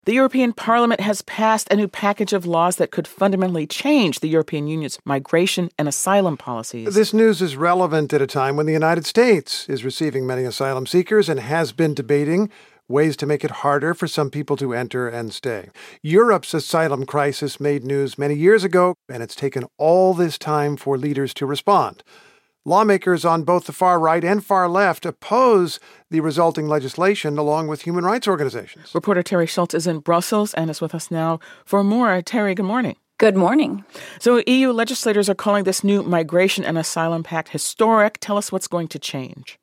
The European Parliament has passed a new package of laws that could fundamentally change the European Union's migration and asylum policies. This news is relevant at a time when the United States is receiving many asylum seekers and has been debating ways to make it harder for some people to enter and stay. Europe's asylum crisis made news many years ago, and it's taken all this time for leaders to respond. Lawmakers on both the far right and far left oppose the resulting legislation, along with human rights organizations. Reporter Terry Schultz is in Brussels and is with us now for more. Terry, good morning. Good morning. So EU legislators are calling this new migration and asylum pact historic. Tell us what's going to change.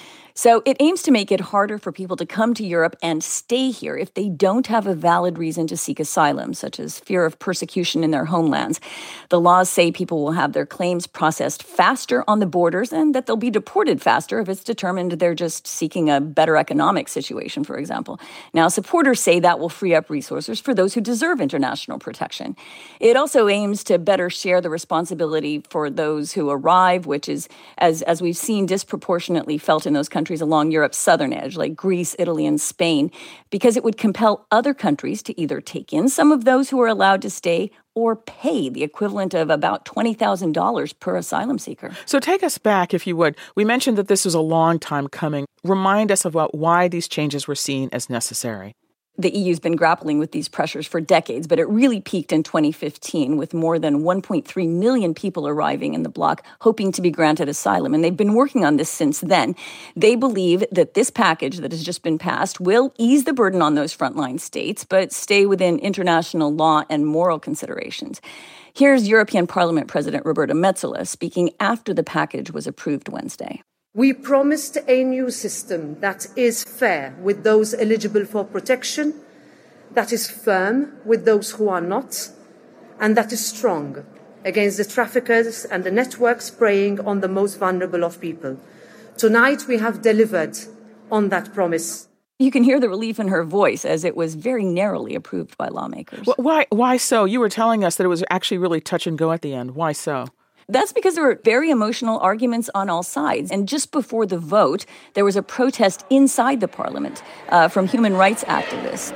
So it aims to make it harder for people to come to Europe and stay here if they don't have a valid reason to seek asylum, such as fear of persecution in their homelands. The laws say people will have their claims processed faster on the borders and that they'll be deported faster if it's determined they're just seeking a better economic situation, for example. Now, supporters say that will free up resources for those who deserve international protection. It also aims to better share the responsibility for those who arrive, which is, as we've seen, disproportionately felt in those countries along Europe's southern edge, like Greece, Italy, and Spain, because it would compel other countries to either take in some of those who are allowed to stay or pay the equivalent of about $20,000 per asylum seeker. So take us back, if you would. We mentioned that this was a long time coming. Remind us about why these changes were seen as necessary. The EU's been grappling with these pressures for decades, but it really peaked in 2015 with more than 1.3 million people arriving in the bloc, hoping to be granted asylum. And they've been working on this since then. They believe that this package that has just been passed will ease the burden on those frontline states, but stay within international law and moral considerations. Here's European Parliament President Roberta Metsola speaking after the package was approved Wednesday. We promised a new system that is fair with those eligible for protection, that is firm with those who are not, and that is strong against the traffickers and the networks preying on the most vulnerable of people. Tonight we have delivered on that promise. You can hear the relief in her voice as it was very narrowly approved by lawmakers. Why so? You were telling us that it was actually really touch and go at the end. Why so? That's because there were very emotional arguments on all sides. And just before the vote, there was a protest inside the parliament from human rights activists.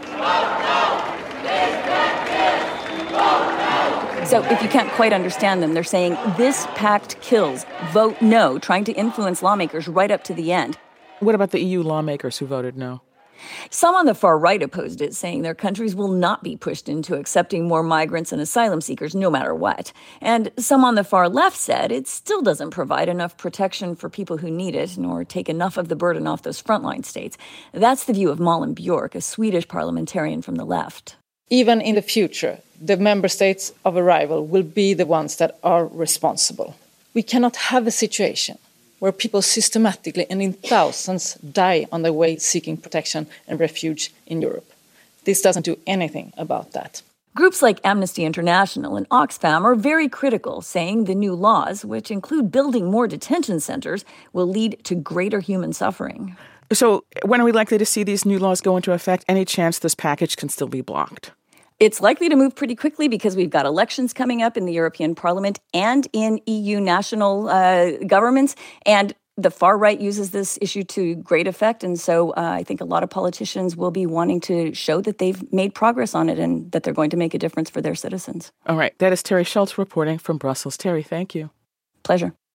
So if you can't quite understand them, they're saying, this pact kills, vote no, trying to influence lawmakers right up to the end. What about the EU lawmakers who voted no? Some on the far right opposed it, saying their countries will not be pushed into accepting more migrants and asylum seekers no matter what. And some on the far left said it still doesn't provide enough protection for people who need it, nor take enough of the burden off those frontline states. That's the view of Malin Björk, a Swedish parliamentarian from the left. Even in the future, the member states of arrival will be the ones that are responsible. We cannot have a situation where people systematically and in thousands die on their way seeking protection and refuge in Europe. This doesn't do anything about that. Groups like Amnesty International and Oxfam are very critical, saying the new laws, which include building more detention centers, will lead to greater human suffering. So when are we likely to see these new laws go into effect? Any chance this package can still be blocked? It's likely to move pretty quickly because we've got elections coming up in the European Parliament and in EU national governments. And the far right uses this issue to great effect. And so I think a lot of politicians will be wanting to show that they've made progress on it and that they're going to make a difference for their citizens. All right. That is Terry Schultz reporting from Brussels. Terry, thank you. Pleasure.